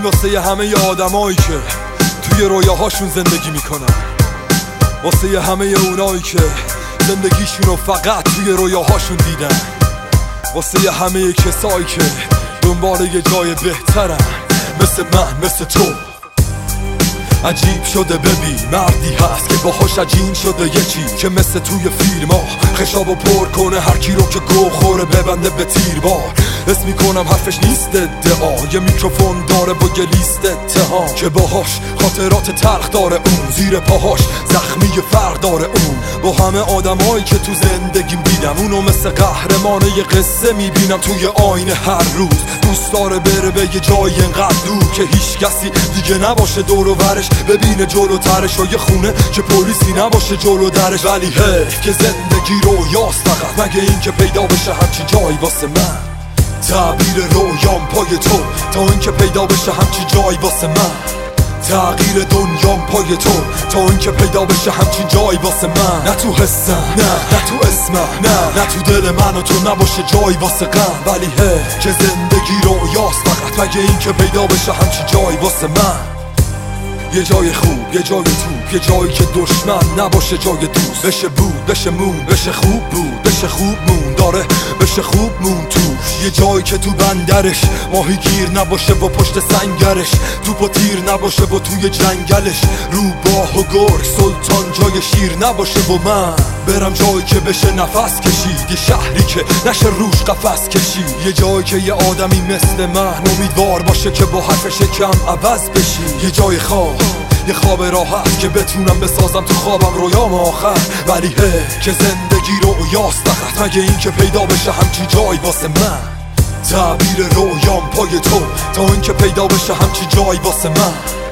واسه همه آدمایی که توی رویاهاشون زندگی میکنن، واسه همه اونایی که زندگیشونو فقط توی رویاهاشون دیدن، واسه همه کسایی که دنبال یه جای بهترن، مثل من، مثل تو. عجیب شده ببین مردی هست که باهاش عجین شده یه چی که مثل توی فیلم ها خشابو پر کنه هر کی رو که گو خوره ببنده به تیربار. اسم میکنم حرفش نیست ادعا، یه میکروفون داره با یه لیست اتهام که باهاش خاطرات تلخ داره اون، زیر پاهاش زخمی فرق داره اون. با همه آدمایی که تو زندگیم دیدم اونو مثل قهرمان یه قصه میبینم توی آینه هر روز. دوست داره بره به یه جایی انقدر دور که هیچ کسی دیگه نباشه دور و برش، ببینه جلوترش و یه خونه که پلیسی نباشه جلو درش. ولی حیف که زندگی رویاست فقط، مگه این که پیدا بشه همچی جایی واسه من. تعبیر رویام پای تو تا این که پیدا بشه همچی جایی واسه من. تغییر دنیام پای تو تا این که پیدا بشه همچین جایی واسه من. نه تو حسم، نه تو اسمم، نه تو دل من و تو نباشه جایی واسه غم. ولی حیف که زندگی رویاست فقط، مگه این که پیدا بشه همچین جایی واسه من. یه جای خوب، یه جای توپ، یه جایی که دشمن نباشه جای دوست. بشه بود، بشه مون، بشه خوب بود، بشه خوب مون داره، بشه خوب مون توش. یه جایی که تو بندرش ماهی گیر نباشه و پشت سنگرش توپ و تیر نباشه و توی جنگلش روباه و گرگ سلطان جای شیر نباشه و من برم جایی که بشه نفس کشید، یه شهری که نشه روش قفس کشید. یه جایی که یه آدمی مثل من امیدوار باشه که با حرفش کم عوض بشی. یه جای خواب، یه خواب راحت که بتونم بسازم تو خوابم رویام آخر. ولی که زندگی رویاست فقط، مگه این که پیدا بشه همچی جایی واسه من. تعبیر رویام پای تو تا این که پیدا بشه همچی جایی واسه من.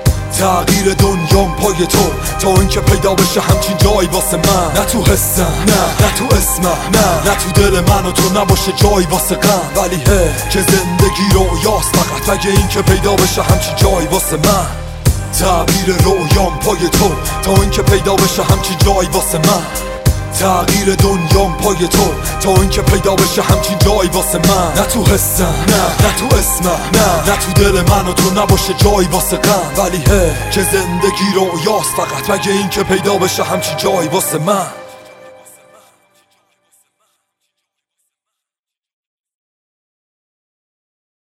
تغییر دنیام پای تو تا این که پیدا بشه همچین جایی واسه من. نه تو حسم، نه تو اسمم، نه تو دل من و تو نباشه جایی واسه غم. ولی که زندگی رویاست فقط، مگه این که پیدا بشه همچین جایی واسه من. تعبیر رویام پای تو تا این که پیدا بشه همچین جایی واسه من. تغییر دنیام پای تو تا این که پیدا بشه همچین جایی واسه من. نه تو حسم، نه تو اسمم، نه تو دل من و تو نباشه جایی واسه غم. ولی که زندگی رویاست فقط، مگه این که پیدا بشه همچین جایی واسه من.